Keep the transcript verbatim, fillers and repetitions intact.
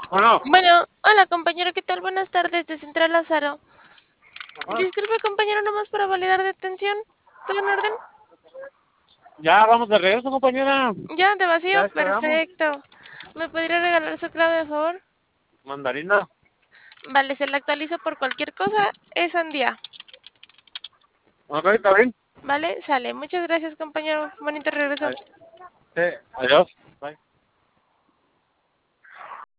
Bueno, Bueno, hola compañero, ¿qué tal? Buenas tardes de Central Lázaro. ajá, Disculpe compañero, nomás para validar detención. ¿Todo en orden? ya vamos de regreso, compañera. Ya, de Ya vacío, descargamos. perfecto. ¿Me podría regalar su clave, de favor? Mandarina. Vale, se la actualizo por cualquier cosa. Es Sandía. Ok, está bien. ¿Vale? Sale. Muchas gracias compañero. Bonito regreso. Ay, sí, adiós.